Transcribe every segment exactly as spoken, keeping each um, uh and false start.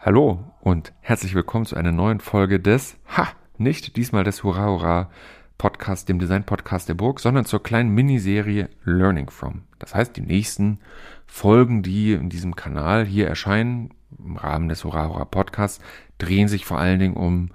Hallo und herzlich willkommen zu einer neuen Folge des, ha, nicht diesmal des Hurra Hurra Podcasts, dem Design-Podcast der Burg, sondern zur kleinen Miniserie Learning From. Das heißt, die nächsten Folgen, die in diesem Kanal hier erscheinen, im Rahmen des Hurra Hurra Podcasts, drehen sich vor allen Dingen um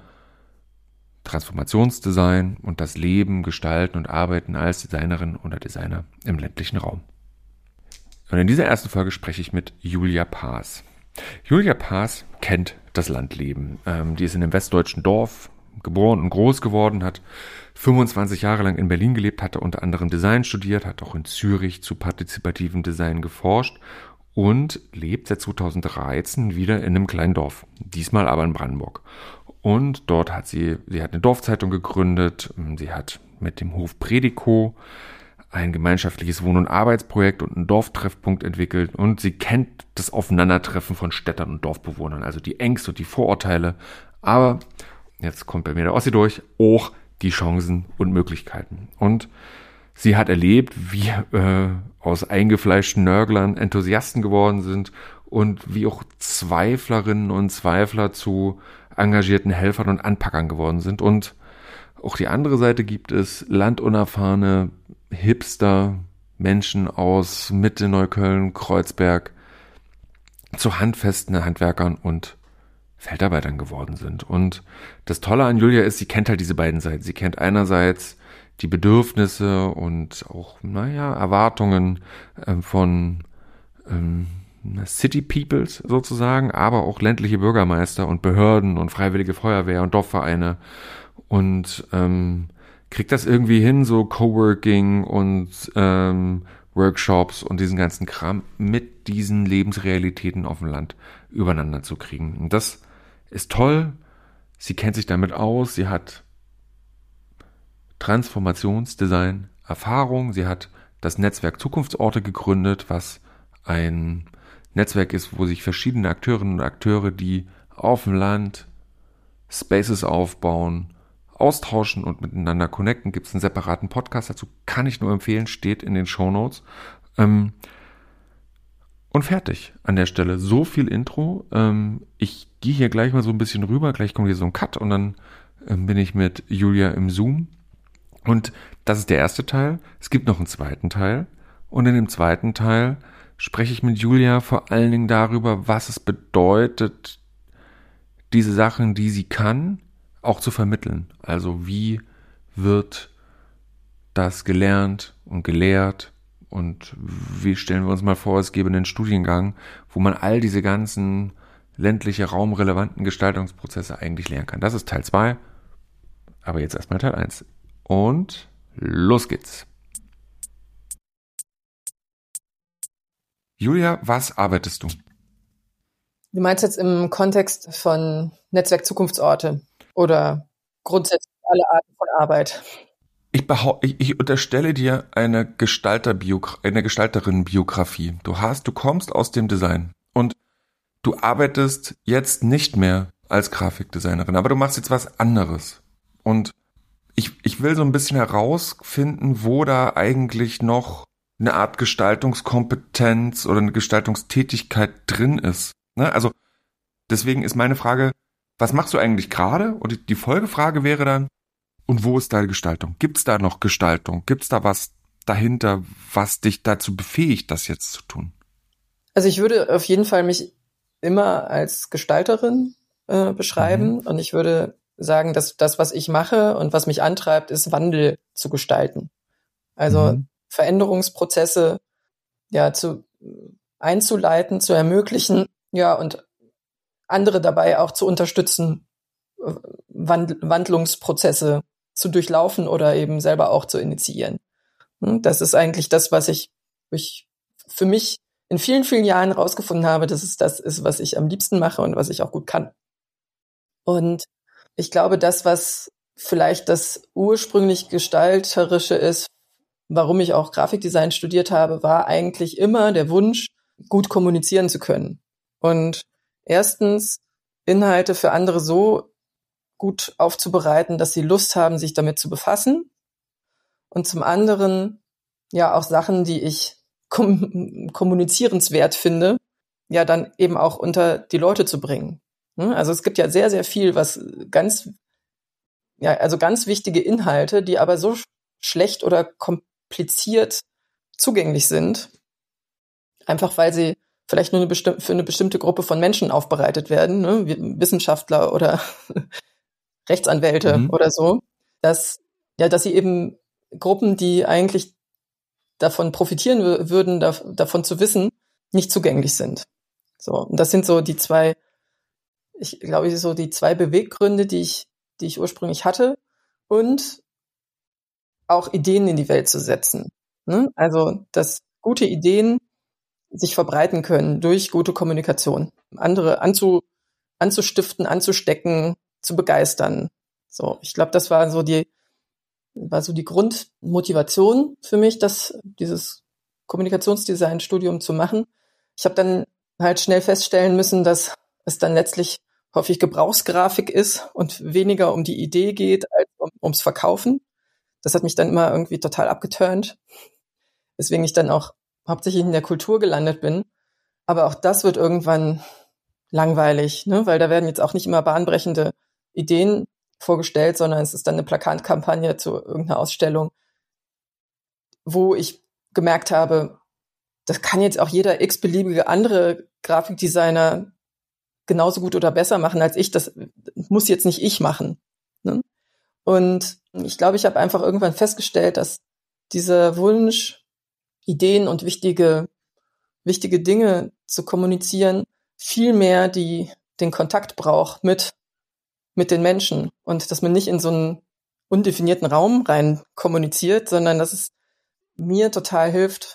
Transformationsdesign und das Leben, Gestalten und Arbeiten als Designerin oder Designer im ländlichen Raum. Und in dieser ersten Folge spreche ich mit Julia Paas. Julia Paas kennt das Landleben. Ähm, die ist in einem westdeutschen Dorf geboren und groß geworden, hat fünfundzwanzig Jahre lang in Berlin gelebt, hatte unter anderem Design studiert, hat auch in Zürich zu partizipativem Design geforscht und lebt seit zweitausenddreizehn wieder in einem kleinen Dorf, diesmal aber in Brandenburg. Und dort hat sie, sie hat eine Dorfzeitung gegründet, sie hat mit dem Hof Prediko ein gemeinschaftliches Wohn- und Arbeitsprojekt und einen Dorftreffpunkt entwickelt und sie kennt das Aufeinandertreffen von Städtern und Dorfbewohnern, also die Ängste und die Vorurteile, aber, jetzt kommt bei mir der Ossi durch, auch die Chancen und Möglichkeiten. Und sie hat erlebt, wie äh, aus eingefleischten Nörglern Enthusiasten geworden sind und wie auch Zweiflerinnen und Zweifler zu engagierten Helfern und Anpackern geworden sind. Und auch die andere Seite gibt es landunerfahrene Hipster, Menschen aus Mitte, Neukölln, Kreuzberg, zu handfesten Handwerkern und Feldarbeitern geworden sind. Und das Tolle an Julia ist, sie kennt halt diese beiden Seiten. Sie kennt einerseits die Bedürfnisse und auch, naja, Erwartungen ähm, von ähm, City Peoples sozusagen, aber auch ländliche Bürgermeister und Behörden und Freiwillige Feuerwehr und Dorfvereine und ähm, kriegt das irgendwie hin, so Coworking und ähm, Workshops und diesen ganzen Kram mit diesen Lebensrealitäten auf dem Land übereinander zu kriegen. Und das ist toll. Sie kennt sich damit aus. Sie hat Transformationsdesign Erfahrung. Sie hat das Netzwerk Zukunftsorte gegründet, was ein Netzwerk ist, wo sich verschiedene Akteurinnen und Akteure, die auf dem Land Spaces aufbauen, austauschen und miteinander connecten. Gibt es einen separaten Podcast dazu, kann ich nur empfehlen, steht in den Shownotes. Ähm, und fertig an der Stelle. So viel Intro. Ähm, ich gehe hier gleich mal so ein bisschen rüber, gleich kommt hier so ein Cut und dann ähm, bin ich mit Julia im Zoom. Und das ist der erste Teil. Es gibt noch einen zweiten Teil. Und in dem zweiten Teil spreche ich mit Julia vor allen Dingen darüber, was es bedeutet, diese Sachen, die sie kann, auch zu vermitteln. Also wie wird das gelernt und gelehrt und wie stellen wir uns mal vor, es gäbe einen Studiengang, wo man all diese ganzen ländliche, raumrelevanten Gestaltungsprozesse eigentlich lernen kann. Das ist Teil zwei, aber jetzt erstmal Teil eins. Und los geht's. Julia, was arbeitest du? Du meinst jetzt im Kontext von Netzwerk Zukunftsorte oder grundsätzlich alle Arten von Arbeit? Ich, behau- ich, ich unterstelle dir eine Gestalterbiogra- eine Gestalterin-Biografie. Du hast, du kommst aus dem Design und du arbeitest jetzt nicht mehr als Grafikdesignerin, aber du machst jetzt was anderes. Und ich, ich will so ein bisschen herausfinden, wo da eigentlich noch eine Art Gestaltungskompetenz oder eine Gestaltungstätigkeit drin ist. Ne? Also deswegen ist meine Frage, was machst du eigentlich gerade? Und die Folgefrage wäre dann, und wo ist deine Gestaltung? Gibt es da noch Gestaltung? Gibt es da was dahinter, was dich dazu befähigt, das jetzt zu tun? Also ich würde auf jeden Fall mich immer als Gestalterin äh, beschreiben. Mhm. Und ich würde sagen, dass das, was ich mache und was mich antreibt, ist Wandel zu gestalten. Also mhm. Veränderungsprozesse ja zu einzuleiten, zu ermöglichen, ja, und andere dabei auch zu unterstützen, Wand- Wandlungsprozesse zu durchlaufen oder eben selber auch zu initiieren. Das ist eigentlich das, was ich, ich für mich in vielen, vielen Jahren rausgefunden habe, dass es das ist, was ich am liebsten mache und was ich auch gut kann. Und ich glaube, das, was vielleicht das ursprünglich Gestalterische ist, warum ich auch Grafikdesign studiert habe, war eigentlich immer der Wunsch, gut kommunizieren zu können. Und erstens Inhalte für andere so gut aufzubereiten, dass sie Lust haben, sich damit zu befassen. Und zum anderen ja auch Sachen, die ich kom- kommunizierenswert finde, ja dann eben auch unter die Leute zu bringen. Also es gibt ja sehr, sehr viel, was ganz, ja, also ganz wichtige Inhalte, die aber so schlecht oder kompliziert zugänglich sind, einfach weil sie vielleicht nur eine besti- für eine bestimmte Gruppe von Menschen aufbereitet werden, ne? Wissenschaftler oder Rechtsanwälte Mhm. oder so, dass, ja, dass sie eben Gruppen, die eigentlich davon profitieren w- würden, da, davon zu wissen, nicht zugänglich sind. So, und das sind so die zwei, ich glaube, so die zwei Beweggründe, die ich, die ich ursprünglich hatte, und auch Ideen in die Welt zu setzen. Ne? Also, dass gute Ideen sich verbreiten können durch gute Kommunikation, andere anzu, anzustiften, anzustecken, zu begeistern. So, ich glaube, das war so die, war so die Grundmotivation für mich, das, dieses Kommunikationsdesign-Studium zu machen. Ich habe dann halt schnell feststellen müssen, dass es dann letztlich häufig Gebrauchsgrafik ist und weniger um die Idee geht als um, ums Verkaufen. Das hat mich dann immer irgendwie total abgeturnt, weswegen ich dann auch hauptsächlich in der Kultur gelandet bin. Aber auch das wird irgendwann langweilig, ne? Weil da werden jetzt auch nicht immer bahnbrechende Ideen vorgestellt, sondern es ist dann eine Plakatkampagne zu irgendeiner Ausstellung, wo ich gemerkt habe, das kann jetzt auch jeder x-beliebige andere Grafikdesigner genauso gut oder besser machen als ich. Das muss jetzt nicht ich machen. Ne? Und ich glaube, ich habe einfach irgendwann festgestellt, dass dieser Wunsch, Ideen und wichtige, wichtige Dinge zu kommunizieren, viel mehr die, den Kontakt braucht mit, mit den Menschen und dass man nicht in so einen undefinierten Raum rein kommuniziert, sondern dass es mir total hilft,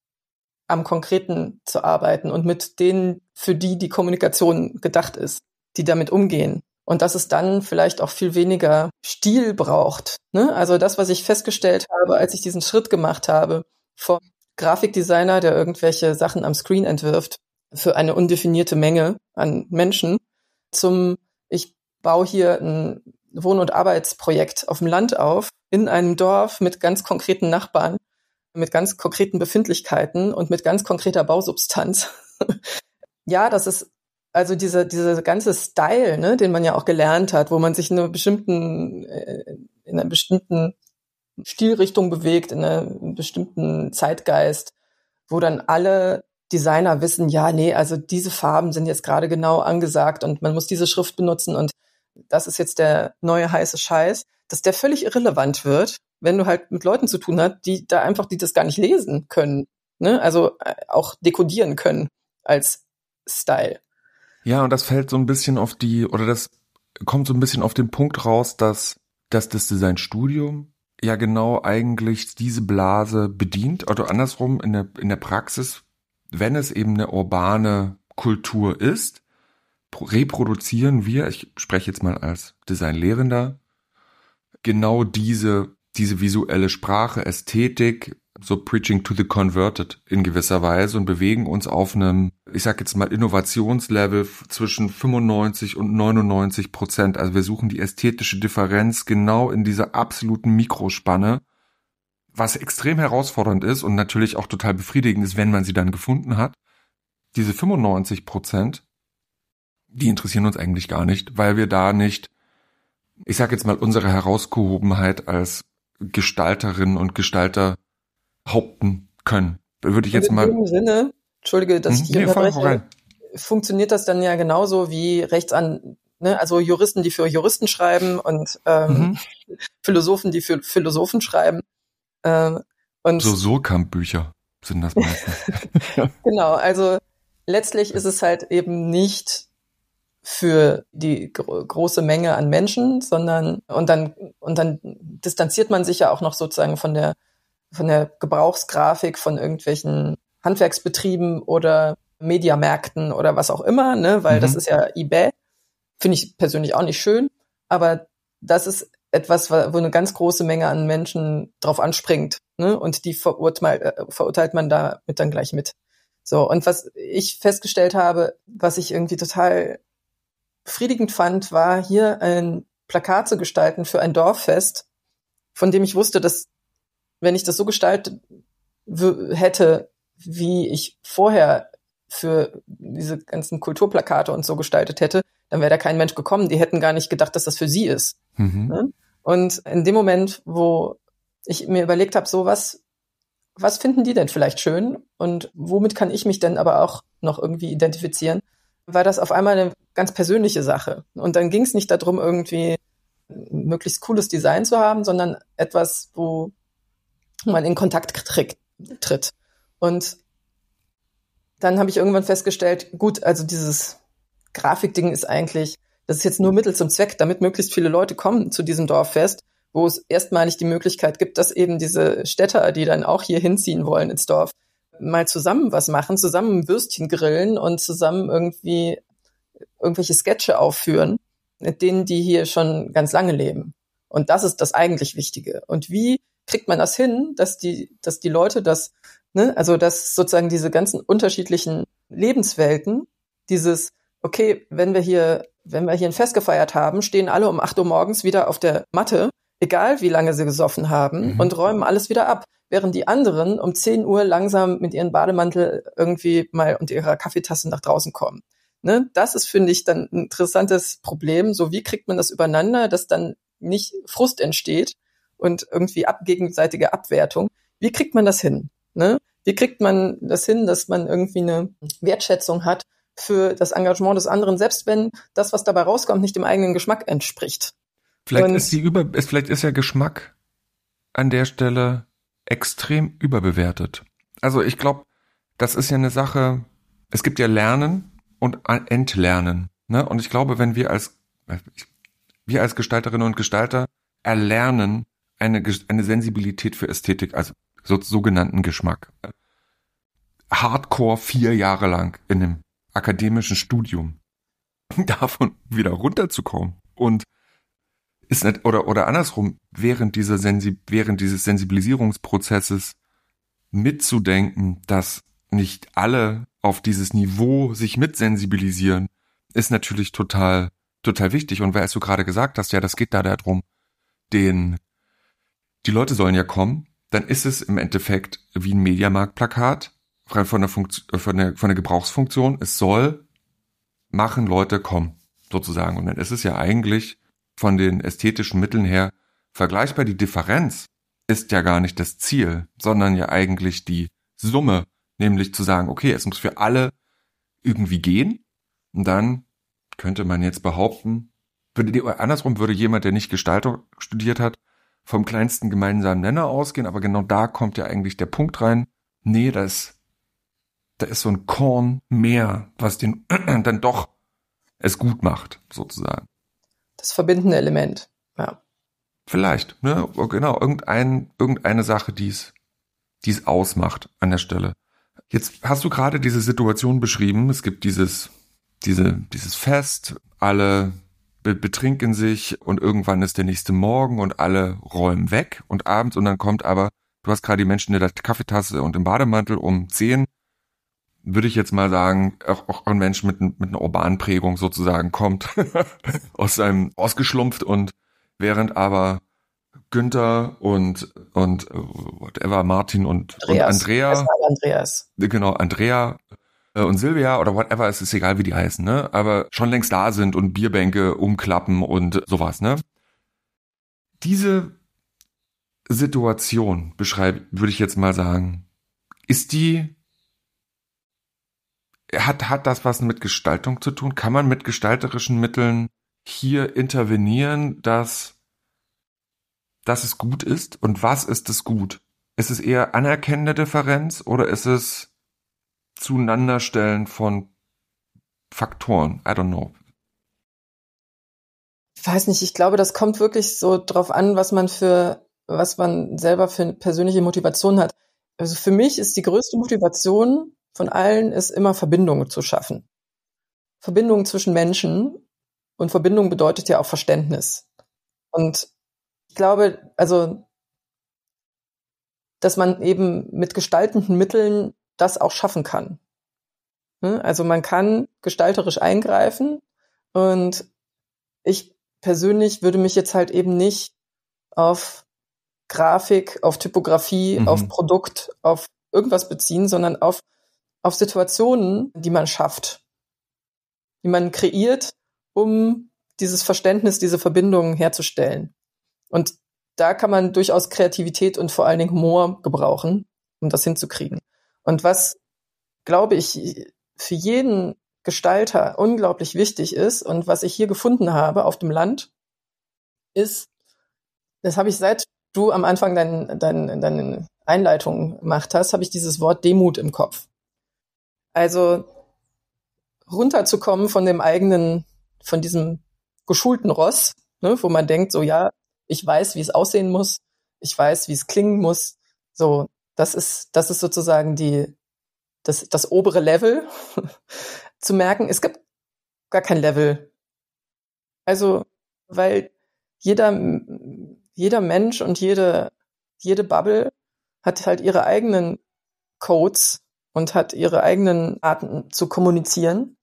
am Konkreten zu arbeiten und mit denen, für die die Kommunikation gedacht ist, die damit umgehen. Und dass es dann vielleicht auch viel weniger Stil braucht. Ne? Also das, was ich festgestellt habe, als ich diesen Schritt gemacht habe, vom Grafikdesigner, der irgendwelche Sachen am Screen entwirft, für eine undefinierte Menge an Menschen, zum, ich baue hier ein Wohn- und Arbeitsprojekt auf dem Land auf, in einem Dorf mit ganz konkreten Nachbarn, mit ganz konkreten Befindlichkeiten und mit ganz konkreter Bausubstanz. Ja, das ist also diese diese ganze Style, ne, den man ja auch gelernt hat, wo man sich in einer bestimmten äh, in einer bestimmten Stilrichtung bewegt, in einem bestimmten Zeitgeist, wo dann alle Designer wissen, ja, nee, also diese Farben sind jetzt gerade genau angesagt und man muss diese Schrift benutzen und das ist jetzt der neue heiße Scheiß, dass der völlig irrelevant wird, wenn du halt mit Leuten zu tun hast, die da einfach, die das gar nicht lesen können, ne? Also äh, auch dekodieren können als Style. Ja, und das fällt so ein bisschen auf die, oder das kommt so ein bisschen auf den Punkt raus, dass, dass das Designstudium ja genau eigentlich diese Blase bedient, oder andersrum in der, in der Praxis, wenn es eben eine urbane Kultur ist, reproduzieren wir, ich spreche jetzt mal als Designlehrender, genau diese, diese visuelle Sprache, Ästhetik, so preaching to the converted in gewisser Weise und bewegen uns auf einem, ich sag jetzt mal, Innovationslevel zwischen fünfundneunzig und neunundneunzig Prozent. Also wir suchen die ästhetische Differenz genau in dieser absoluten Mikrospanne, was extrem herausfordernd ist und natürlich auch total befriedigend ist, wenn man sie dann gefunden hat. Diese fünfundneunzig Prozent, die interessieren uns eigentlich gar nicht, weil wir da nicht, ich sag jetzt mal, unsere Herausgehobenheit als Gestalterinnen und Gestalter haupten können. Würde ich jetzt Und in mal... dem Sinne, entschuldige, dass Hm? ich dich Nee, voll unterbreche, rein. funktioniert das dann ja genauso wie Rechtsan, ne, also Juristen, die für Juristen schreiben und ähm, Mhm. Philosophen, die für Philosophen schreiben. Ähm, und So Surkamp-Bücher sind das meistens. genau, also letztlich ist es halt eben nicht für die gro- große Menge an Menschen, sondern und dann und dann distanziert man sich ja auch noch sozusagen von der von der Gebrauchsgrafik von irgendwelchen Handwerksbetrieben oder Mediamärkten oder was auch immer, ne, weil Mhm. das ist ja eBay. Finde ich persönlich auch nicht schön, aber das ist etwas, wo eine ganz große Menge an Menschen drauf anspringt, ne, und die verurteilt, verurteilt man damit dann gleich mit. So, und was ich festgestellt habe, was ich irgendwie total befriedigend fand, war hier ein Plakat zu gestalten für ein Dorffest, von dem ich wusste, dass wenn ich das so gestaltet w- hätte, wie ich vorher für diese ganzen Kulturplakate und so gestaltet hätte, dann wäre da kein Mensch gekommen. Die hätten gar nicht gedacht, dass das für sie ist. Mhm. Ne? Und in dem Moment, wo ich mir überlegt habe, so was, was finden die denn vielleicht schön und womit kann ich mich denn aber auch noch irgendwie identifizieren, war das auf einmal eine ganz persönliche Sache. Und dann ging es nicht darum, irgendwie ein möglichst cooles Design zu haben, sondern etwas, wo man in Kontakt tritt. tritt. Und dann habe ich irgendwann festgestellt, gut, also dieses Grafikding ist eigentlich, das ist jetzt nur Mittel zum Zweck, damit möglichst viele Leute kommen zu diesem Dorffest, wo es erstmalig die Möglichkeit gibt, dass eben diese Städter, die dann auch hier hinziehen wollen ins Dorf, mal zusammen was machen, zusammen ein Würstchen grillen und zusammen irgendwie irgendwelche Sketche aufführen, mit denen die hier schon ganz lange leben. Und das ist das eigentlich Wichtige. Und wie kriegt man das hin, dass die, dass die Leute das, ne, also dass sozusagen diese ganzen unterschiedlichen Lebenswelten, dieses, okay, wenn wir hier, wenn wir hier ein Fest gefeiert haben, stehen alle um acht Uhr morgens wieder auf der Matte, egal wie lange sie gesoffen haben, mhm. und räumen alles wieder ab, während die anderen um zehn Uhr langsam mit ihren Bademantel irgendwie mal und ihrer Kaffeetasse nach draußen kommen. Ne? Das ist, finde ich, dann ein interessantes Problem. So, wie kriegt man das übereinander, dass dann nicht Frust entsteht und irgendwie ab, gegenseitige Abwertung? Wie kriegt man das hin? Ne? Wie kriegt man das hin, dass man irgendwie eine Wertschätzung hat für das Engagement des anderen, selbst wenn das, was dabei rauskommt, nicht dem eigenen Geschmack entspricht? Vielleicht und ist die über, ist, vielleicht ist ja Geschmack an der Stelle extrem überbewertet. Also ich glaube, das ist ja eine Sache, es gibt ja Lernen und Entlernen, ne? Und ich glaube, wenn wir als, wir als Gestalterinnen und Gestalter erlernen eine, eine Sensibilität für Ästhetik, also so, sogenannten Geschmack. Hardcore vier Jahre lang in einem akademischen Studium, davon wieder runterzukommen und ist nicht, oder, oder andersrum, während dieser Sensi, während dieses Sensibilisierungsprozesses mitzudenken, dass nicht alle auf dieses Niveau sich mitsensibilisieren, ist natürlich total, total wichtig. Und weil du gerade gesagt hast, ja, das geht da darum, den, die Leute sollen ja kommen, dann ist es im Endeffekt wie ein Mediamarktplakat von der Funktion, von der, von der Gebrauchsfunktion. Es soll machen, Leute kommen, sozusagen. Und dann ist es ja eigentlich von den ästhetischen Mitteln her vergleichbar. Die Differenz ist ja gar nicht das Ziel, sondern ja eigentlich die Summe, nämlich zu sagen, okay, es muss für alle irgendwie gehen. Und dann könnte man jetzt behaupten, würde, andersrum würde jemand, der nicht Gestaltung studiert hat, vom kleinsten gemeinsamen Nenner ausgehen, aber genau da kommt ja eigentlich der Punkt rein, nee, da ist, da ist so ein Korn mehr, was den dann doch es gut macht, sozusagen. Das verbindende Element, ja. Vielleicht, ne, genau, irgendein, irgendeine Sache, die es, die es ausmacht an der Stelle. Jetzt hast du gerade diese Situation beschrieben, es gibt dieses, diese, dieses Fest, alle be- betrinken sich und irgendwann ist der nächste Morgen und alle räumen weg und abends und dann kommt aber, du hast gerade die Menschen in der Kaffeetasse und im Bademantel um zehn, würde ich jetzt mal sagen, auch, auch ein Mensch mit, mit einer urbanen Prägung sozusagen kommt, aus seinem ausgeschlumpft und während aber Günther und und whatever, Martin und Andreas, und Andrea, Andreas. genau, Andrea äh, und Silvia oder whatever, es ist egal, wie die heißen, ne, aber schon längst da sind und Bierbänke umklappen und sowas, ne. Diese Situation beschreibe, würde ich jetzt mal sagen, ist die Hat, hat das was mit Gestaltung zu tun? Kann man mit gestalterischen Mitteln hier intervenieren, dass, dass es gut ist? Und was ist es gut? Ist es eher anerkennende Differenz oder ist es Zueinanderstellen von Faktoren? I don't know. Ich weiß nicht, ich glaube, das kommt wirklich so drauf an, was man für, was man selber für eine persönliche Motivation hat. Also für mich ist die größte Motivation von allen ist immer Verbindungen zu schaffen. Verbindungen zwischen Menschen und Verbindung bedeutet ja auch Verständnis. Und ich glaube, also, dass man eben mit gestaltenden Mitteln das auch schaffen kann. Also man kann gestalterisch eingreifen und ich persönlich würde mich jetzt halt eben nicht auf Grafik, auf Typografie, mhm. auf Produkt, auf irgendwas beziehen, sondern auf auf Situationen, die man schafft, die man kreiert um dieses Verständnis, diese Verbindungen herzustellen. Und da kann man durchaus Kreativität und vor allen Dingen Humor gebrauchen, um das hinzukriegen. Und was, glaube ich, für jeden Gestalter unglaublich wichtig ist und was ich hier gefunden habe auf dem Land, ist, das habe ich seit du am Anfang dein, dein, deine Einleitung gemacht hast, habe ich dieses Wort Demut im Kopf. Also runterzukommen von dem eigenen, von diesem geschulten Ross, ne, wo man denkt, so ja, ich weiß, wie es aussehen muss, ich weiß, wie es klingen muss. So, das ist, das ist sozusagen die, das, das obere Level. Zu merken, es gibt gar kein Level. Also, weil jeder, jeder Mensch und jede, jede Bubble hat halt ihre eigenen Codes und hat ihre eigenen Arten zu kommunizieren.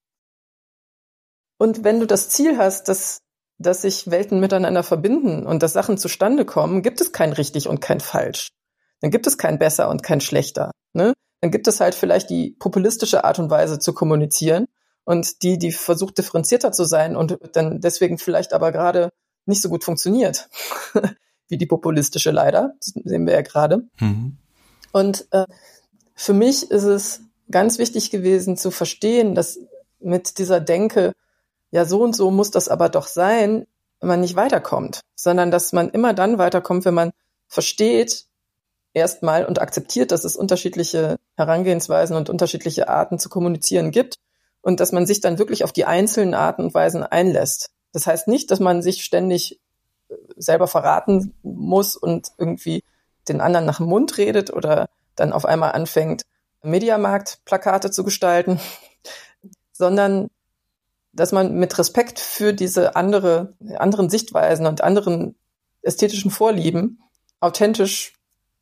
Und wenn du das Ziel hast, dass, dass sich Welten miteinander verbinden und dass Sachen zustande kommen, gibt es kein richtig und kein falsch. Dann gibt es kein besser und kein schlechter. Ne? Dann gibt es halt vielleicht die populistische Art und Weise zu kommunizieren und die, die versucht differenzierter zu sein und dann deswegen vielleicht aber gerade nicht so gut funktioniert, wie die populistische leider, das sehen wir ja gerade. Mhm. Und äh, für mich ist es ganz wichtig gewesen zu verstehen, dass mit dieser Denke, ja so und so muss das aber doch sein, man nicht weiterkommt, sondern dass man immer dann weiterkommt, wenn man versteht, erstmal und akzeptiert, dass es unterschiedliche Herangehensweisen und unterschiedliche Arten zu kommunizieren gibt und dass man sich dann wirklich auf die einzelnen Arten und Weisen einlässt. Das heißt nicht, dass man sich ständig selber verraten muss und irgendwie den anderen nach dem Mund redet oder dann auf einmal anfängt, Mediamarkt-Plakate zu gestalten, sondern dass man mit Respekt für diese andere, anderen Sichtweisen und anderen ästhetischen Vorlieben authentisch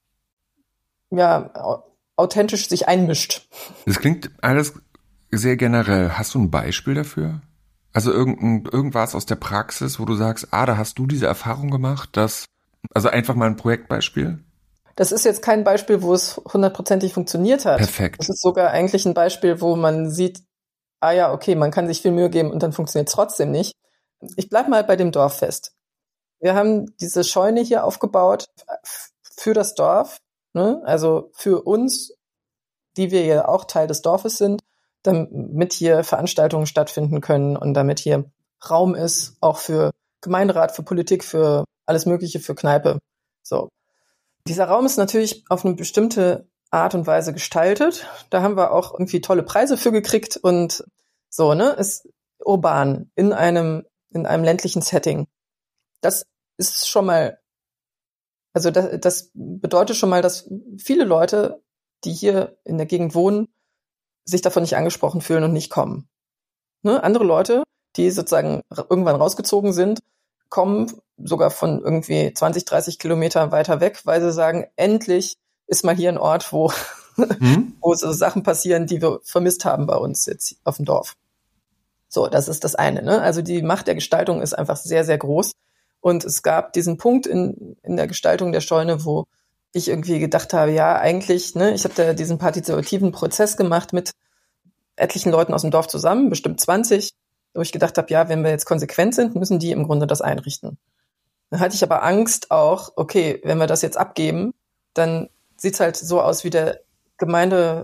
ja, authentisch sich einmischt. Das klingt alles sehr generell. Hast du ein Beispiel dafür? Also irgendein, irgendwas aus der Praxis, wo du sagst, ah, da hast du diese Erfahrung gemacht, dass, also einfach mal ein Projektbeispiel? Das ist jetzt kein Beispiel, wo es hundertprozentig funktioniert hat. Perfekt. Das ist sogar eigentlich ein Beispiel, wo man sieht, ah ja, okay, man kann sich viel Mühe geben und dann funktioniert es trotzdem nicht. Ich bleib mal bei dem Dorffest. Wir haben diese Scheune hier aufgebaut für das Dorf. Ne? Also für uns, die wir ja auch Teil des Dorfes sind, damit hier Veranstaltungen stattfinden können und damit hier Raum ist, auch für Gemeinderat, für Politik, für alles Mögliche, für Kneipe. So. Dieser Raum ist natürlich auf eine bestimmte Art und Weise gestaltet. Da haben wir auch irgendwie tolle Preise für gekriegt und so, ne? Ist urban in einem, in einem ländlichen Setting. Das ist schon mal Also das, das bedeutet schon mal, dass viele Leute, die hier in der Gegend wohnen, sich davon nicht angesprochen fühlen und nicht kommen. Ne? Andere Leute, die sozusagen irgendwann rausgezogen sind, kommen sogar von irgendwie zwanzig, dreißig Kilometer weiter weg, weil sie sagen, endlich ist mal hier ein Ort, wo, hm? wo so Sachen passieren, die wir vermisst haben bei uns jetzt auf dem Dorf. So, das ist das eine. Ne? Also die Macht der Gestaltung ist einfach sehr, sehr groß. Und es gab diesen Punkt in, in der Gestaltung der Scheune, wo ich irgendwie gedacht habe, ja, eigentlich, ne, ich habe da diesen partizipativen Prozess gemacht mit etlichen Leuten aus dem Dorf zusammen, bestimmt zwanzig, wo ich gedacht habe, ja, wenn wir jetzt konsequent sind, müssen die im Grunde das einrichten. Dann hatte ich aber Angst auch, okay, wenn wir das jetzt abgeben, dann sieht's halt so aus wie der Gemeindesaal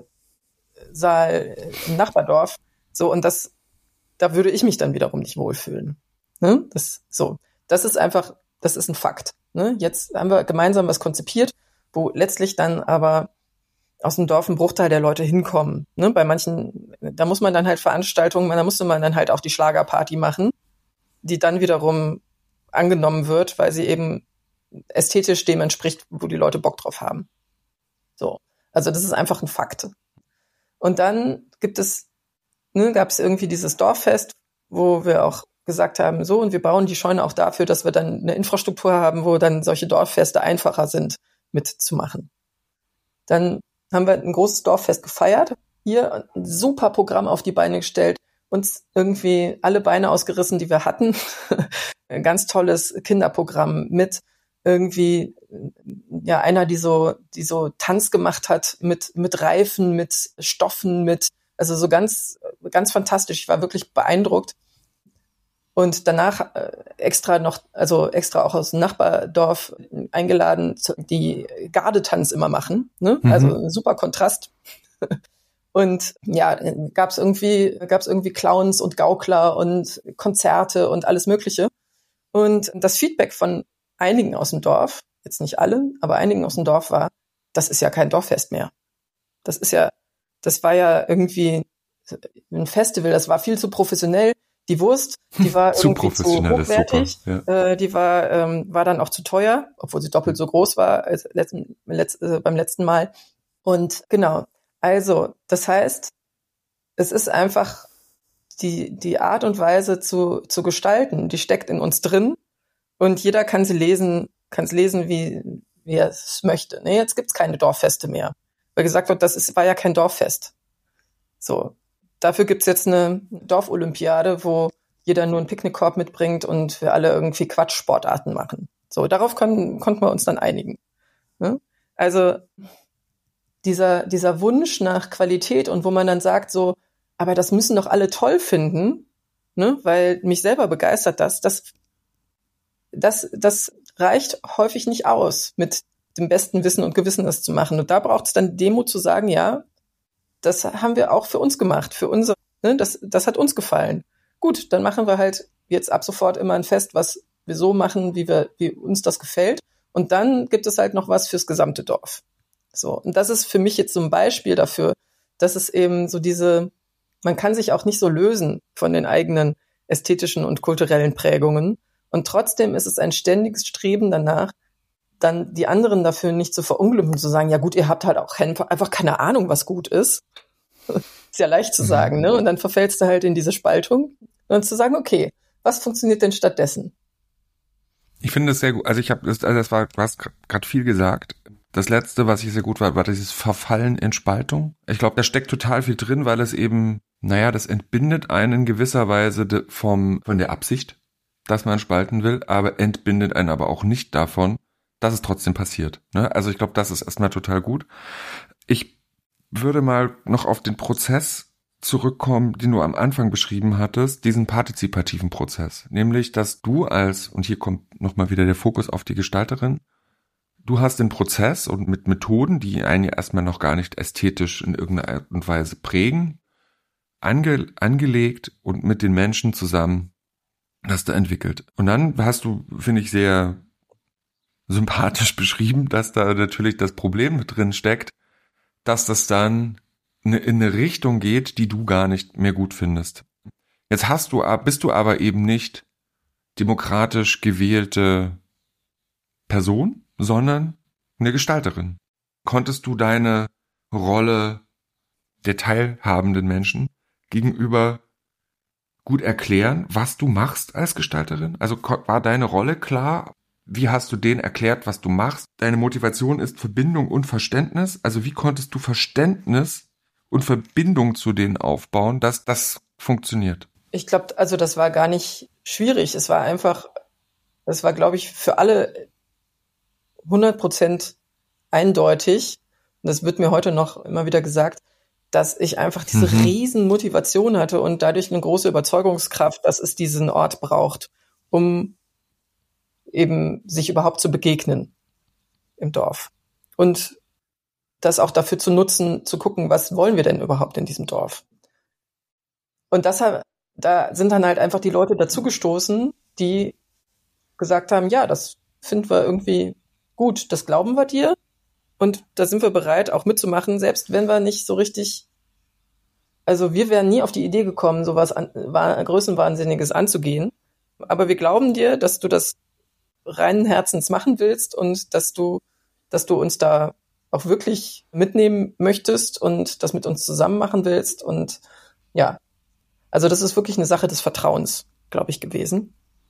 im Nachbardorf. So, und das, da würde ich mich dann wiederum nicht wohlfühlen. Ne? Das, so. Das ist einfach, das ist ein Fakt. Ne? Jetzt haben wir gemeinsam was konzipiert, wo letztlich dann aber aus dem Dorf ein Bruchteil der Leute hinkommen. Ne? Bei manchen, da muss man dann halt Veranstaltungen, da musste man dann halt auch die Schlagerparty machen, die dann wiederum angenommen wird, weil sie eben ästhetisch dem entspricht, wo die Leute Bock drauf haben. So, also das ist einfach ein Fakt. Und dann gibt es, ne, gab es irgendwie dieses Dorffest, wo wir auch gesagt haben, so, und wir bauen die Scheune auch dafür, dass wir dann eine Infrastruktur haben, wo dann solche Dorffeste einfacher sind mitzumachen. Dann haben wir ein großes Dorffest gefeiert, hier ein super Programm auf die Beine gestellt, uns irgendwie alle Beine ausgerissen, die wir hatten. Ein ganz tolles Kinderprogramm mit irgendwie, ja, einer, die so, die so Tanz gemacht hat mit, mit Reifen, mit Stoffen, mit, also so ganz, ganz fantastisch. Ich war wirklich beeindruckt. und danach äh, extra noch, also extra auch aus dem Nachbardorf eingeladen, die Gardetanz immer machen, ne? Mhm. Also ein super Kontrast. Und ja, gab's irgendwie, gab's irgendwie Clowns und Gaukler und Konzerte und alles Mögliche. Und das Feedback von einigen aus dem Dorf, jetzt nicht allen, aber einigen aus dem Dorf war, das ist ja kein Dorffest mehr. Das ist ja, das war ja irgendwie ein Festival, das war viel zu professionell. Die Wurst, die war zu irgendwie zu hochwertig, ja. äh, die war ähm, war dann auch zu teuer, obwohl sie doppelt so groß war als letzten, letzt, äh, beim letzten Mal. Und genau, also das heißt, es ist einfach die die Art und Weise zu zu gestalten, die steckt in uns drin und jeder kann sie lesen, kann es lesen, wie wie er es möchte. Nee, jetzt gibt's keine Dorffeste mehr, weil gesagt wird, das ist war ja kein Dorffest. So. Dafür gibt's jetzt eine Dorfolympiade, wo jeder nur einen Picknickkorb mitbringt und wir alle irgendwie Quatschsportarten machen. So, darauf können, konnten wir uns dann einigen. Ne? Also dieser, dieser Wunsch nach Qualität und wo man dann sagt so, aber das müssen doch alle toll finden, ne? Weil mich selber begeistert das, das, das, das reicht häufig nicht aus, mit dem besten Wissen und Gewissen das zu machen. Und da braucht es dann Demut zu sagen, ja, das haben wir auch für uns gemacht, für unsere, ne, das, das hat uns gefallen. Gut, dann machen wir halt jetzt ab sofort immer ein Fest, was wir so machen, wie wir, wie uns das gefällt. Und dann gibt es halt noch was fürs gesamte Dorf. So. Und das ist für mich jetzt so ein Beispiel dafür, dass es eben so diese, man kann sich auch nicht so lösen von den eigenen ästhetischen und kulturellen Prägungen. Und trotzdem ist es ein ständiges Streben danach, dann die anderen dafür nicht zu verunglimpfen, zu sagen, ja gut, ihr habt halt auch kein, einfach keine Ahnung, was gut ist. Ist ja leicht zu sagen, ne? Und dann verfällst du halt in diese Spaltung. Und dann zu sagen, okay, was funktioniert denn stattdessen? Ich finde das sehr gut. Also ich habe, das, also das war, du hast gerade viel gesagt. Das Letzte, was ich sehr gut war, war dieses Verfallen in Spaltung. Ich glaube, da steckt total viel drin, weil es eben, naja, das entbindet einen in gewisser Weise de, vom von der Absicht, dass man spalten will, aber entbindet einen aber auch nicht davon, dass es trotzdem passiert. Ne? Also ich glaube, das ist erstmal total gut. Ich würde mal noch auf den Prozess zurückkommen, den du am Anfang beschrieben hattest, diesen partizipativen Prozess. Nämlich, dass du als, und hier kommt nochmal wieder der Fokus auf die Gestalterin, du hast den Prozess und mit Methoden, die einen ja erstmal noch gar nicht ästhetisch in irgendeiner Art und Weise prägen, ange, angelegt und mit den Menschen zusammen das da entwickelt. Und dann hast du, finde ich, sehr sympathisch beschrieben, dass da natürlich das Problem mit drin steckt, dass das dann in eine Richtung geht, die du gar nicht mehr gut findest. Jetzt hast du, bist du aber eben nicht demokratisch gewählte Person, sondern eine Gestalterin. Konntest du deine Rolle der teilhabenden Menschen gegenüber gut erklären, was du machst als Gestalterin? Also war deine Rolle klar? Wie hast du denen erklärt, was du machst? Deine Motivation ist Verbindung und Verständnis. Also wie konntest du Verständnis und Verbindung zu denen aufbauen, dass das funktioniert? Ich glaube, also das war gar nicht schwierig. Es war einfach, es war, glaube ich, für alle hundert Prozent eindeutig. Und das wird mir heute noch immer wieder gesagt, dass ich einfach diese mhm. riesen Motivation hatte und dadurch eine große Überzeugungskraft, dass es diesen Ort braucht, um eben sich überhaupt zu begegnen im Dorf. Und das auch dafür zu nutzen, zu gucken, was wollen wir denn überhaupt in diesem Dorf? Und das, da sind dann halt einfach die Leute dazugestoßen, die gesagt haben, ja, das finden wir irgendwie gut, das glauben wir dir und da sind wir bereit, auch mitzumachen, selbst wenn wir nicht so richtig, also wir wären nie auf die Idee gekommen, sowas an, war, Größenwahnsinniges anzugehen, aber wir glauben dir, dass du das reinen Herzens machen willst und dass du, dass du uns da auch wirklich mitnehmen möchtest und das mit uns zusammen machen willst. Und ja, also das ist wirklich eine Sache des Vertrauens, glaube ich, gewesen.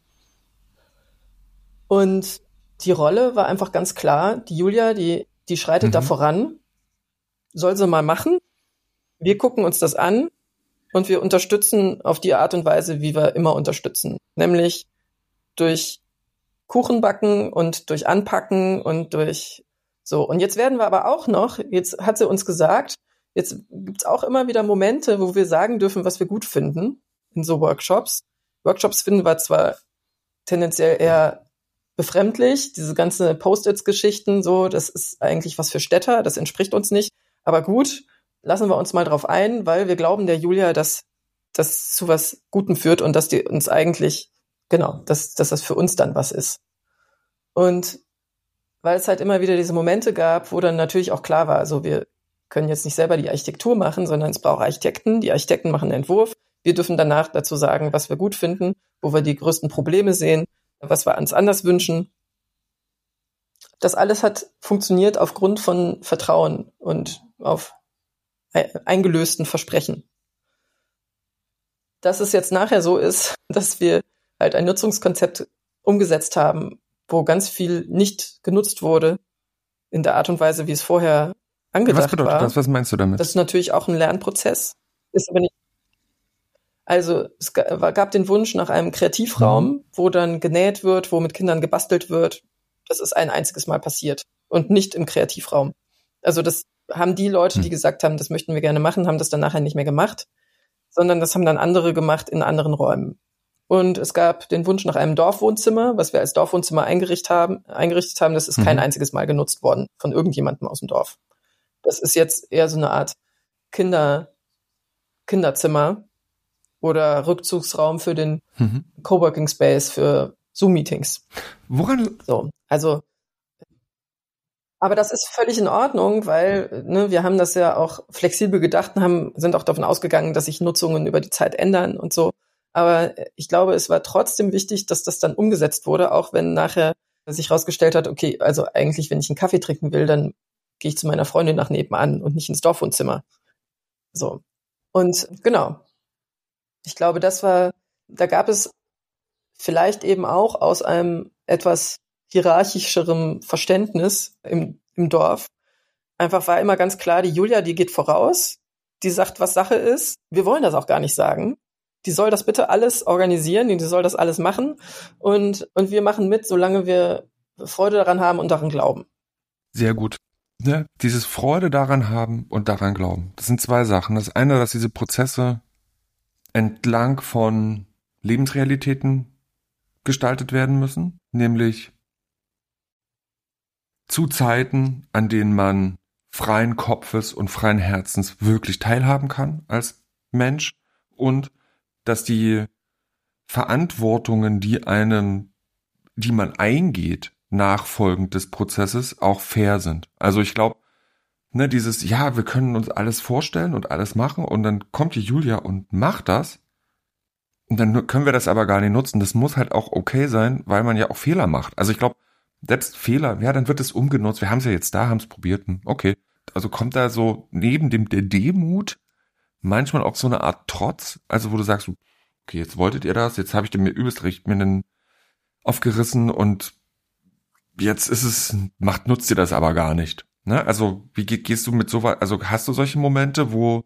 Und die Rolle war einfach ganz klar. Die Julia, die, die schreitet mhm. da voran, soll sie mal machen. Wir gucken uns das an und wir unterstützen auf die Art und Weise, wie wir immer unterstützen. Nämlich durch Kuchen backen und durch Anpacken und durch so. Und jetzt werden wir aber auch noch, jetzt hat sie uns gesagt, jetzt gibt's auch immer wieder Momente, wo wir sagen dürfen, was wir gut finden in so Workshops. Workshops finden war zwar tendenziell eher befremdlich, diese ganze Post-its-Geschichten, so, das ist eigentlich was für Städter, das entspricht uns nicht. Aber gut, lassen wir uns mal drauf ein, weil wir glauben der Julia, dass das zu was Gutem führt und dass die uns eigentlich, genau, dass, dass das für uns dann was ist. Und weil es halt immer wieder diese Momente gab, wo dann natürlich auch klar war, also wir können jetzt nicht selber die Architektur machen, sondern es braucht Architekten. Die Architekten machen einen Entwurf. Wir dürfen danach dazu sagen, was wir gut finden, wo wir die größten Probleme sehen, was wir uns anders wünschen. Das alles hat funktioniert aufgrund von Vertrauen und auf eingelösten Versprechen. Dass es jetzt nachher so ist, dass wir halt ein Nutzungskonzept umgesetzt haben, wo ganz viel nicht genutzt wurde in der Art und Weise, wie es vorher angedacht war. Was bedeutet war. das? Was meinst du damit? Das ist natürlich auch ein Lernprozess. Ist aber nicht. Also es gab den Wunsch nach einem Kreativraum, mhm. wo dann genäht wird, wo mit Kindern gebastelt wird. Das ist ein einziges Mal passiert und nicht im Kreativraum. Also das haben die Leute, die mhm. gesagt haben, das möchten wir gerne machen, haben das dann nachher nicht mehr gemacht, sondern das haben dann andere gemacht in anderen Räumen. Und es gab den Wunsch nach einem Dorfwohnzimmer, was wir als Dorfwohnzimmer eingerichtet haben. Eingerichtet haben, das ist mhm. kein einziges Mal genutzt worden von irgendjemandem aus dem Dorf. Das ist jetzt eher so eine Art Kinder, Kinderzimmer oder Rückzugsraum für den mhm. Coworking Space für Zoom-Meetings. Woran? So, also, aber das ist völlig in Ordnung, weil ne, wir haben das ja auch flexibel gedacht und haben, sind auch davon ausgegangen, dass sich Nutzungen über die Zeit ändern und so. Aber ich glaube, es war trotzdem wichtig, dass das dann umgesetzt wurde, auch wenn nachher sich herausgestellt hat, okay, also eigentlich, wenn ich einen Kaffee trinken will, dann gehe ich zu meiner Freundin nach nebenan und nicht ins Dorfwohnzimmer. So. Und genau. Ich glaube, das war, da gab es vielleicht eben auch aus einem etwas hierarchischerem Verständnis im, im Dorf. Einfach war immer ganz klar, die Julia, die geht voraus, die sagt, was Sache ist. Wir wollen das auch gar nicht sagen. Die soll das bitte alles organisieren, die soll das alles machen und, und wir machen mit, solange wir Freude daran haben und daran glauben. Sehr gut. Ne? Dieses Freude daran haben und daran glauben. Das sind zwei Sachen. Das eine, dass diese Prozesse entlang von Lebensrealitäten gestaltet werden müssen, nämlich zu Zeiten, an denen man freien Kopfes und freien Herzens wirklich teilhaben kann als Mensch und dass die Verantwortungen, die einem, die man eingeht, nachfolgend des Prozesses auch fair sind. Also ich glaube, ne, dieses, ja, wir können uns alles vorstellen und alles machen und dann kommt die Julia und macht das und dann können wir das aber gar nicht nutzen. Das muss halt auch okay sein, weil man ja auch Fehler macht. Also ich glaube, selbst Fehler, ja, dann wird es umgenutzt. Wir haben es ja jetzt da, haben es probiert. Okay, also kommt da so neben dem der Demut manchmal auch so eine Art Trotz, also wo du sagst, okay, jetzt wolltet ihr das, jetzt habe ich dem mir übelst recht mir einen aufgerissen und jetzt ist es, macht, nutzt ihr das aber gar nicht. Ne? Also wie gehst du mit so was, also hast du solche Momente, wo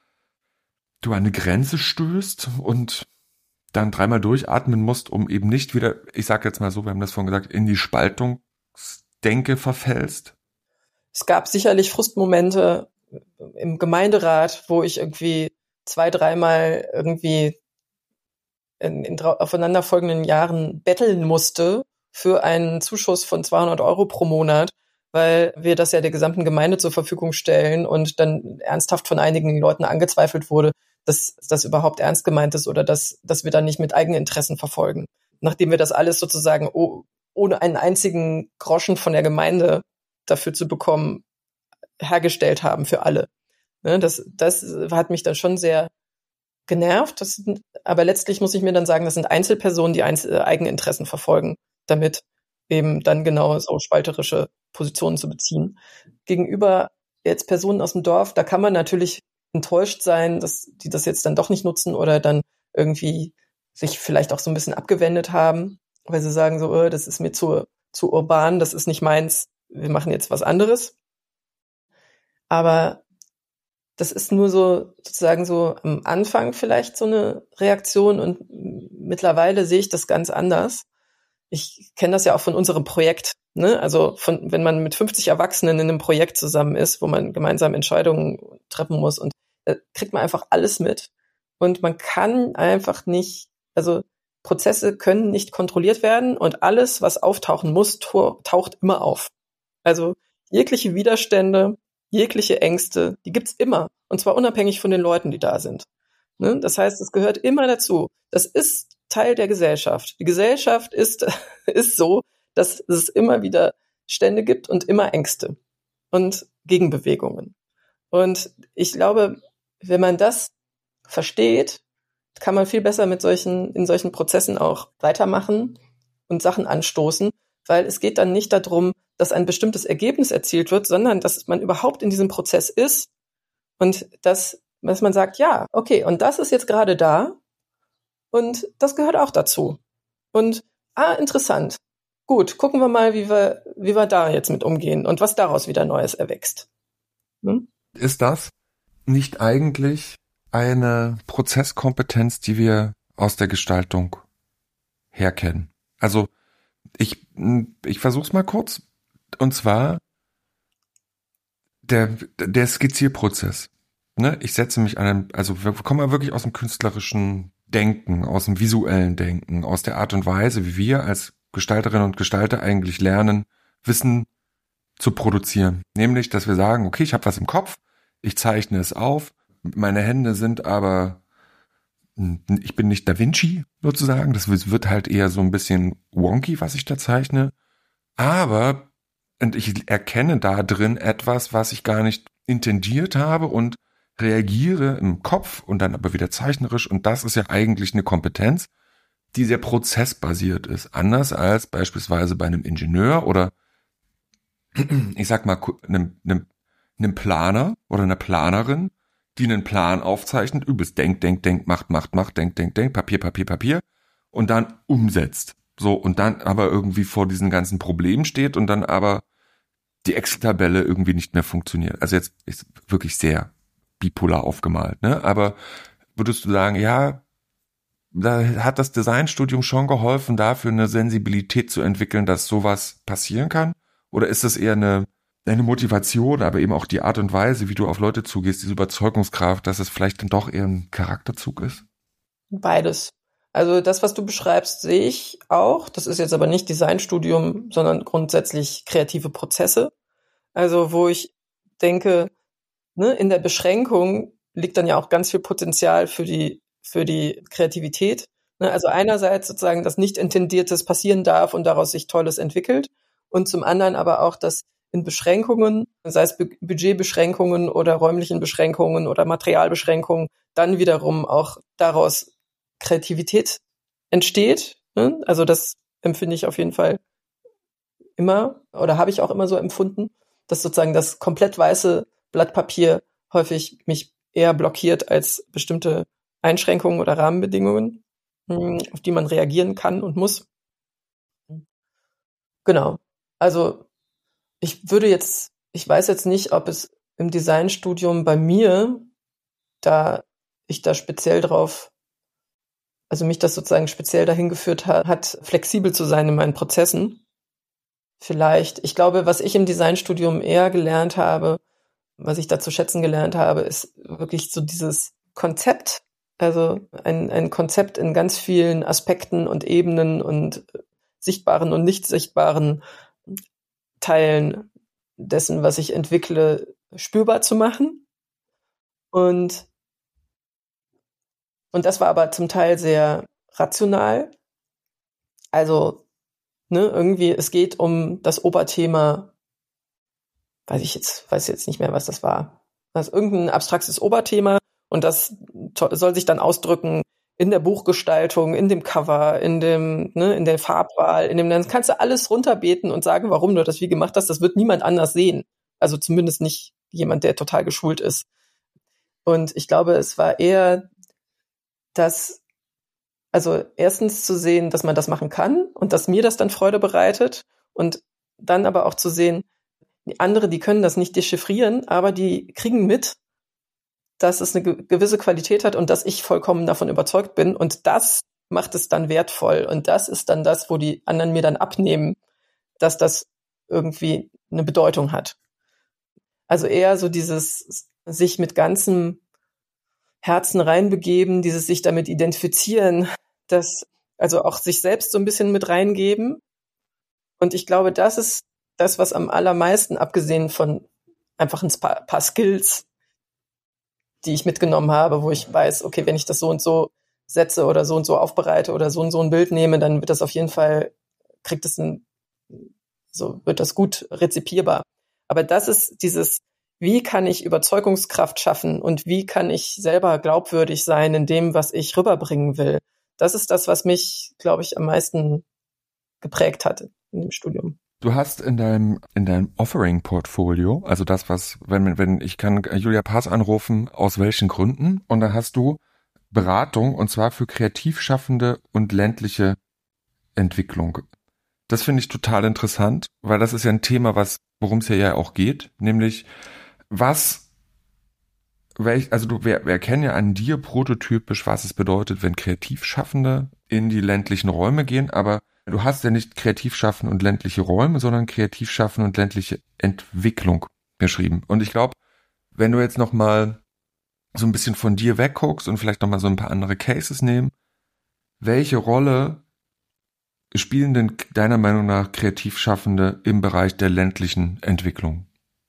du an eine Grenze stößt und dann dreimal durchatmen musst, um eben nicht wieder, ich sag jetzt mal so, wir haben das vorhin gesagt, in die Spaltungsdenke verfällst? Es gab sicherlich Frustmomente im Gemeinderat, wo ich irgendwie zwei, dreimal irgendwie in, in aufeinanderfolgenden Jahren betteln musste für einen Zuschuss von zweihundert Euro pro Monat, weil wir das ja der gesamten Gemeinde zur Verfügung stellen und dann ernsthaft von einigen Leuten angezweifelt wurde, dass das überhaupt ernst gemeint ist oder dass, dass wir da nicht mit Eigeninteressen verfolgen. Nachdem wir das alles sozusagen oh, ohne einen einzigen Groschen von der Gemeinde dafür zu bekommen, hergestellt haben für alle. Ne, das, das hat mich dann schon sehr genervt. Das, aber letztlich muss ich mir dann sagen, das sind Einzelpersonen, die Einzel- Eigeninteressen verfolgen, damit eben dann genau so spalterische Positionen zu beziehen. Gegenüber jetzt Personen aus dem Dorf, da kann man natürlich enttäuscht sein, dass die das jetzt dann doch nicht nutzen oder dann irgendwie sich vielleicht auch so ein bisschen abgewendet haben, weil sie sagen so, oh, das ist mir zu, zu urban, das ist nicht meins, wir machen jetzt was anderes. Aber das ist nur so sozusagen so am Anfang vielleicht so eine Reaktion und mittlerweile sehe ich das ganz anders. Ich kenne das ja auch von unserem Projekt, ne? Also von, wenn man mit fünfzig Erwachsenen in einem Projekt zusammen ist, wo man gemeinsam Entscheidungen treffen muss und da kriegt man einfach alles mit und man kann einfach nicht, also Prozesse können nicht kontrolliert werden und alles, was auftauchen muss, taucht immer auf. Also jegliche Widerstände, jegliche Ängste, die gibt's immer. Und zwar unabhängig von den Leuten, die da sind. Ne? Das heißt, es gehört immer dazu. Das ist Teil der Gesellschaft. Die Gesellschaft ist, ist so, dass es immer wieder Stände gibt und immer Ängste und Gegenbewegungen. Und ich glaube, wenn man das versteht, kann man viel besser mit solchen, in solchen Prozessen auch weitermachen und Sachen anstoßen, weil es geht dann nicht darum, dass ein bestimmtes Ergebnis erzielt wird, sondern dass man überhaupt in diesem Prozess ist und dass, dass man sagt, ja, okay, und das ist jetzt gerade da und das gehört auch dazu. Und, ah, interessant. Gut, gucken wir mal, wie wir, wie wir da jetzt mit umgehen und was daraus wieder Neues erwächst. Hm? Ist das nicht eigentlich eine Prozesskompetenz, die wir aus der Gestaltung herkennen? Also ich, ich versuch's mal kurz. Und zwar der, der Skizzierprozess. Ne? Ich setze mich an einem, also wir kommen ja wirklich aus dem künstlerischen Denken, aus dem visuellen Denken, aus der Art und Weise, wie wir als Gestalterinnen und Gestalter eigentlich lernen, Wissen zu produzieren. Nämlich, dass wir sagen, okay, ich habe was im Kopf, ich zeichne es auf, meine Hände sind aber, ich bin nicht Da Vinci sozusagen, das wird halt eher so ein bisschen wonky, was ich da zeichne, aber und ich erkenne da drin etwas, was ich gar nicht intendiert habe und reagiere im Kopf und dann aber wieder zeichnerisch und das ist ja eigentlich eine Kompetenz, die sehr prozessbasiert ist, anders als beispielsweise bei einem Ingenieur oder ich sag mal einem, einem, einem Planer oder einer Planerin, die einen Plan aufzeichnet, übelst denkt, denkt, denkt, macht, macht, macht, denkt, denkt, denkt, Papier, Papier, Papier und dann umsetzt. So, und dann aber irgendwie vor diesen ganzen Problemen steht und dann aber die Excel-Tabelle irgendwie nicht mehr funktioniert. Also jetzt ist wirklich sehr bipolar aufgemalt, ne? Aber würdest du sagen, ja, da hat das Designstudium schon geholfen, dafür eine Sensibilität zu entwickeln, dass sowas passieren kann? Oder ist das eher eine, eine Motivation, aber eben auch die Art und Weise, wie du auf Leute zugehst, diese Überzeugungskraft, dass es vielleicht dann doch eher ein Charakterzug ist? Beides. Also das, was du beschreibst, sehe ich auch. Das ist jetzt aber nicht Designstudium, sondern grundsätzlich kreative Prozesse. Also wo ich denke, ne, in der Beschränkung liegt dann ja auch ganz viel Potenzial für die für die Kreativität. Ne, also einerseits sozusagen, dass nicht Intendiertes passieren darf und daraus sich Tolles entwickelt. Und zum anderen aber auch, dass in Beschränkungen, sei es Bu- Budgetbeschränkungen oder räumlichen Beschränkungen oder Materialbeschränkungen, dann wiederum auch daraus Kreativität entsteht. Ne? Also das empfinde ich auf jeden Fall immer oder habe ich auch immer so empfunden, dass sozusagen das komplett weiße Blatt Papier häufig mich eher blockiert als bestimmte Einschränkungen oder Rahmenbedingungen, auf die man reagieren kann und muss. Genau. Also ich würde jetzt, ich weiß jetzt nicht, ob es im Designstudium bei mir, da ich da speziell drauf, also mich das sozusagen speziell dahin geführt hat, hat, flexibel zu sein in meinen Prozessen. Vielleicht, ich glaube, was ich im Designstudium eher gelernt habe, was ich da zu schätzen gelernt habe, ist wirklich so dieses Konzept, also ein, ein Konzept in ganz vielen Aspekten und Ebenen und sichtbaren und nicht sichtbaren Teilen dessen, was ich entwickle, spürbar zu machen. Und, und das war aber zum Teil sehr rational. Also, ne, irgendwie, es geht um das Oberthema, weiß ich jetzt, weiß jetzt nicht mehr, was das war. Das ist irgendein abstraktes Oberthema und das to- soll sich dann ausdrücken in der Buchgestaltung, in dem Cover, in dem, ne, in der Farbwahl, in dem, dann kannst du alles runterbeten und sagen, warum du das wie gemacht hast. Das wird niemand anders sehen. Also zumindest nicht jemand, der total geschult ist. Und ich glaube, es war eher das, also erstens zu sehen, dass man das machen kann und dass mir das dann Freude bereitet und dann aber auch zu sehen, die andere, die können das nicht dechiffrieren, aber die kriegen mit, dass es eine ge- gewisse Qualität hat und dass ich vollkommen davon überzeugt bin. Und das macht es dann wertvoll. Und das ist dann das, wo die anderen mir dann abnehmen, dass das irgendwie eine Bedeutung hat. Also eher so dieses sich mit ganzem Herzen reinbegeben, dieses sich damit identifizieren, das Also auch sich selbst so ein bisschen mit reingeben. Und ich glaube, das ist das, was am allermeisten, abgesehen von einfach ein paar, paar Skills, die ich mitgenommen habe, wo ich weiß, okay, wenn ich das so und so setze oder so und so aufbereite oder so und so ein Bild nehme, dann wird das auf jeden Fall, kriegt es ein, so wird das gut rezipierbar. Aber das ist dieses, wie kann ich Überzeugungskraft schaffen und wie kann ich selber glaubwürdig sein in dem, was ich rüberbringen will. Das ist das, was mich, glaube ich, am meisten geprägt hatte in dem Studium. Du hast in deinem in deinem Offering-Portfolio, also das, was, wenn wenn ich kann Julia Paas anrufen, aus welchen Gründen? Und da hast du Beratung, und zwar für Kreativschaffende und ländliche Entwicklung. Das finde ich total interessant, weil das ist ja ein Thema, was worum es ja auch geht, nämlich was, welch, also du, wir, wir erkennen ja an dir prototypisch, was es bedeutet, wenn Kreativschaffende in die ländlichen Räume gehen, aber du hast ja nicht Kreativschaffen und ländliche Räume, sondern Kreativschaffen und ländliche Entwicklung beschrieben. Und ich glaube, wenn du jetzt nochmal so ein bisschen von dir wegguckst und vielleicht nochmal so ein paar andere Cases nehmen, welche Rolle spielen denn deiner Meinung nach Kreativschaffende im Bereich der ländlichen Entwicklung?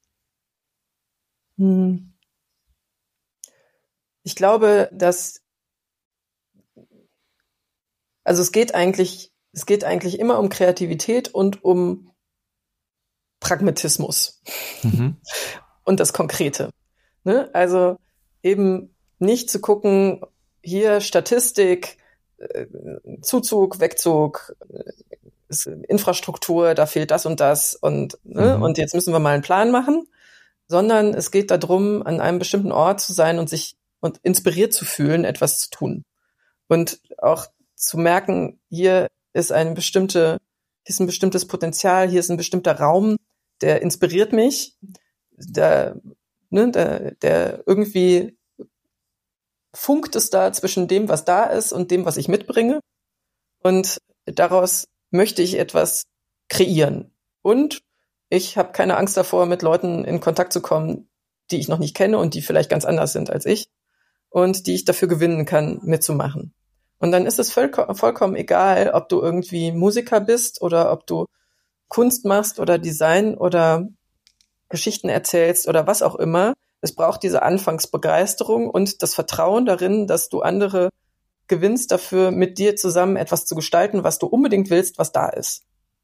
Hm. Ich glaube, dass, also es geht eigentlich, es geht eigentlich immer um Kreativität und um Pragmatismus mhm. und das Konkrete. Ne? Also eben nicht zu gucken, hier Statistik, äh, Zuzug, Wegzug, äh, Infrastruktur, da fehlt das und das und, ne? mhm. und jetzt müssen wir mal einen Plan machen, sondern es geht darum, an einem bestimmten Ort zu sein und sich und inspiriert zu fühlen, etwas zu tun. Und auch zu merken, hier ist eine bestimmte, hier ist ein bestimmtes Potenzial, hier ist ein bestimmter Raum, der inspiriert mich, der, ne, der, der irgendwie funkt es da zwischen dem, was da ist und dem, was ich mitbringe. Und daraus möchte ich etwas kreieren. Und ich habe keine Angst davor, mit Leuten in Kontakt zu kommen, die ich noch nicht kenne und die vielleicht ganz anders sind als ich und die ich dafür gewinnen kann, mitzumachen. Und dann ist es voll, vollkommen egal, ob du irgendwie Musiker bist oder ob du Kunst machst oder Design oder Geschichten erzählst oder was auch immer. Es braucht diese Anfangsbegeisterung und das Vertrauen darin, dass du andere gewinnst dafür, mit dir zusammen etwas zu gestalten, was du unbedingt willst, was da ist.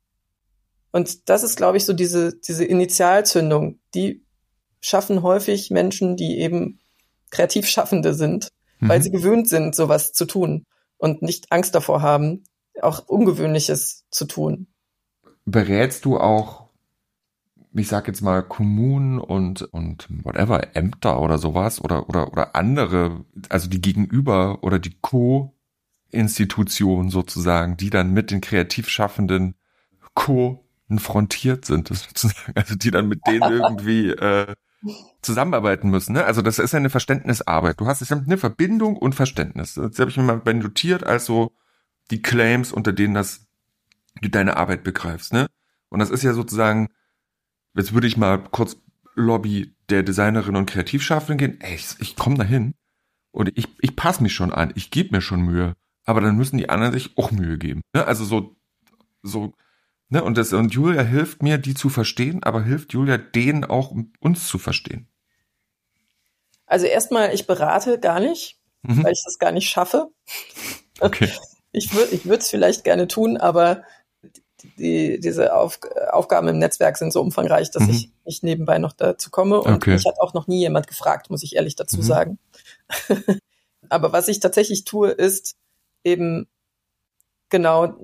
Und das ist, glaube ich, so diese, diese Initialzündung. Die schaffen häufig Menschen, die eben Kreativschaffende sind, mhm. weil sie gewöhnt sind, sowas zu tun und nicht Angst davor haben, auch Ungewöhnliches zu tun. Berätst du auch, ich sag jetzt mal, Kommunen und, und whatever, Ämter oder sowas oder, oder, oder andere, also die Gegenüber oder die Co-Institutionen sozusagen, die dann mit den Kreativschaffenden konfrontiert sind, sozusagen, also die dann mit denen irgendwie äh, zusammenarbeiten müssen, ne? Also das ist ja eine Verständnisarbeit. Du hast eine Verbindung und Verständnis. Das habe ich mir mal notiert, als so die Claims, unter denen das du deine Arbeit begreifst, ne? Und das ist ja sozusagen, jetzt würde ich mal kurz Lobby der Designerin und Kreativschaffenden gehen. Ey, ich, ich komme da hin und ich, ich passe mich schon an, ich gebe mir schon Mühe, aber dann müssen die anderen sich auch Mühe geben, ne? Also so, so, ne? Und das, und Julia hilft mir, die zu verstehen, aber hilft Julia denen auch, uns zu verstehen? Also erstmal, ich berate gar nicht, mhm. weil ich das gar nicht schaffe. Okay. Ich würde ich würde es vielleicht gerne tun, aber die, diese Auf, Aufgaben im Netzwerk sind so umfangreich, dass mhm. ich nicht nebenbei noch dazu komme. Und okay. mich hat auch noch nie jemand gefragt, muss ich ehrlich dazu mhm. sagen. Aber was ich tatsächlich tue, ist eben genau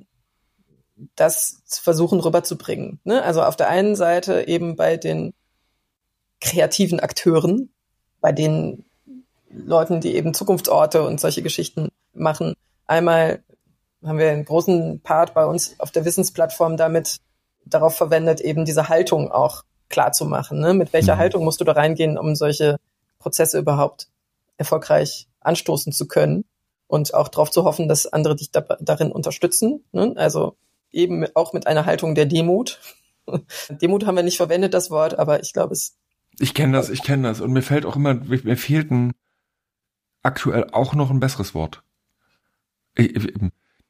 das zu versuchen rüberzubringen. Ne? Also auf der einen Seite eben bei den kreativen Akteuren, bei den Leuten, die eben Zukunftsorte und solche Geschichten machen. Einmal haben wir einen großen Part bei uns auf der Wissensplattform damit darauf verwendet, eben diese Haltung auch klar zu machen. Ne? Mit welcher mhm. Haltung musst du da reingehen, um solche Prozesse überhaupt erfolgreich anstoßen zu können und auch darauf zu hoffen, dass andere dich da, darin unterstützen. Ne? Also eben auch mit einer Haltung der Demut. Demut haben wir nicht verwendet, das Wort, aber ich glaube, es Ich kenne das, ich kenne das. Und mir fällt auch immer, mir fehlt ein, aktuell auch noch ein besseres Wort. Ich,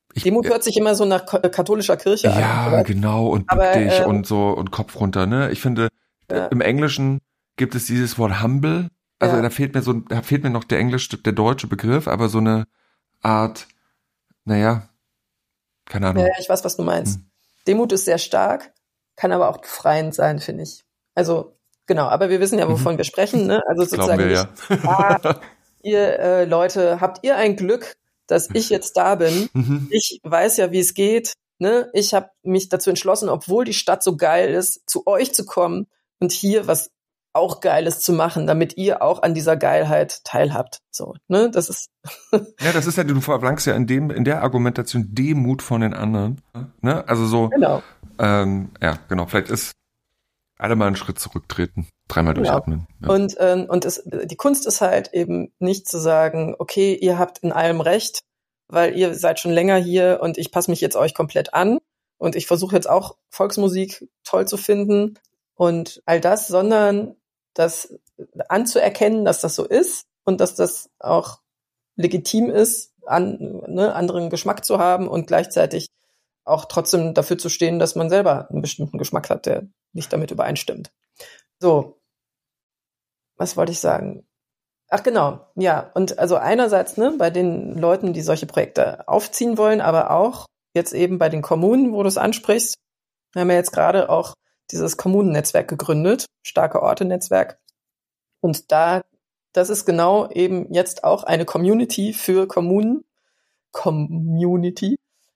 Ich, Demut hört sich immer so nach katholischer Kirche ja, an. Ja, genau, und bück aber, dich äh, und so und Kopf runter, ne? Ich finde, ja. im Englischen gibt es dieses Wort humble, also ja. da fehlt mir so, da fehlt mir noch der englische, der deutsche Begriff, aber so eine Art, naja, keine Ahnung. Ja, ich weiß, was du meinst. Hm. Demut ist sehr stark, kann aber auch befreiend sein, finde ich. Also, genau, aber wir wissen ja, wovon mhm. wir sprechen, ne? Also das sozusagen wir, nicht, ja. ah, ihr äh, Leute, habt ihr ein Glück, dass ich jetzt da bin? Mhm. Ich weiß ja, wie es geht, ne? Ich habe mich dazu entschlossen, obwohl die Stadt so geil ist, zu euch zu kommen und hier was auch Geiles zu machen, damit ihr auch an dieser Geilheit teilhabt. So, ne? Das ist ja, das ist ja, du verlangst ja in dem, in der Argumentation Demut von den anderen, ne? Also so, genau. Ähm, ja, genau. Vielleicht ist alle mal einen Schritt zurücktreten, dreimal genau. durchatmen. Ja. Und ähm, und es, die Kunst ist halt eben nicht zu sagen, okay, ihr habt in allem recht, weil ihr seid schon länger hier und ich passe mich jetzt euch komplett an und ich versuche jetzt auch Volksmusik toll zu finden und all das, sondern das anzuerkennen, dass das so ist und dass das auch legitim ist, an, ne, anderen Geschmack zu haben und gleichzeitig auch trotzdem dafür zu stehen, dass man selber einen bestimmten Geschmack hat, der nicht damit übereinstimmt. So, was wollte ich sagen? Ach genau, ja. Und also einerseits ne, bei den Leuten, die solche Projekte aufziehen wollen, aber auch jetzt eben bei den Kommunen, wo du es ansprichst. Wir haben ja jetzt gerade auch dieses Kommunennetzwerk gegründet, starke Orte-Netzwerk. Und da, das ist genau eben jetzt auch eine Community für Kommunen, Community,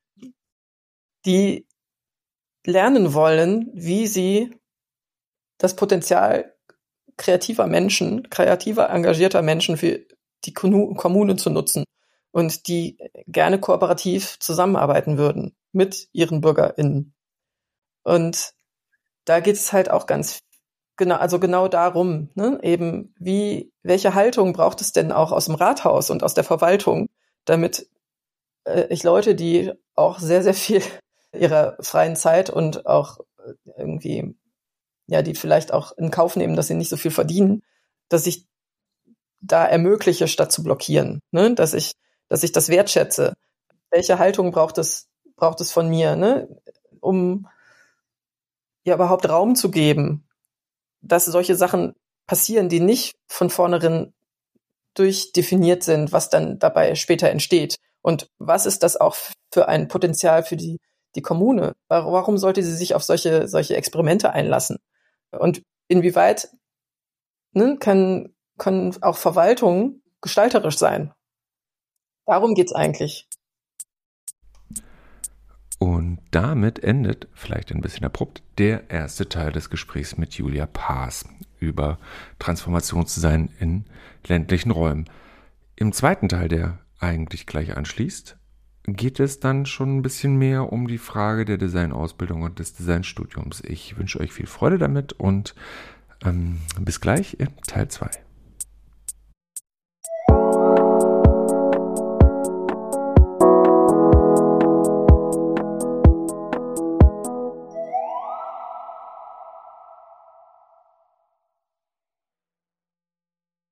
die lernen wollen, wie sie das Potenzial kreativer Menschen, kreativer, engagierter Menschen für die Kommunen zu nutzen und die gerne kooperativ zusammenarbeiten würden mit ihren BürgerInnen. Und da geht es halt auch ganz genau, also genau darum, ne, eben wie, welche Haltung braucht es denn auch aus dem Rathaus und aus der Verwaltung, damit äh, ich Leute, die auch sehr, sehr viel ihrer freien Zeit und auch irgendwie, ja, die vielleicht auch in Kauf nehmen, dass sie nicht so viel verdienen, dass ich da ermögliche, statt zu blockieren, ne, dass ich, dass ich das wertschätze. Welche Haltung braucht es, braucht es von mir, ne, um ja überhaupt Raum zu geben, dass solche Sachen passieren, die nicht von vornherein durchdefiniert sind, was dann dabei später entsteht. Und was ist das auch für ein Potenzial für die, die Kommune? Warum sollte sie sich auf solche, solche Experimente einlassen? Und inwieweit ne, kann, können auch Verwaltungen gestalterisch sein? Darum geht's eigentlich. Und damit endet, vielleicht ein bisschen abrupt, der erste Teil des Gesprächs mit Julia Paas über Transformationsdesign in ländlichen Räumen. Im zweiten Teil, der eigentlich gleich anschließt, geht es dann schon ein bisschen mehr um die Frage der Designausbildung und des Designstudiums. Ich wünsche euch viel Freude damit und ähm, bis gleich im Teil zwei.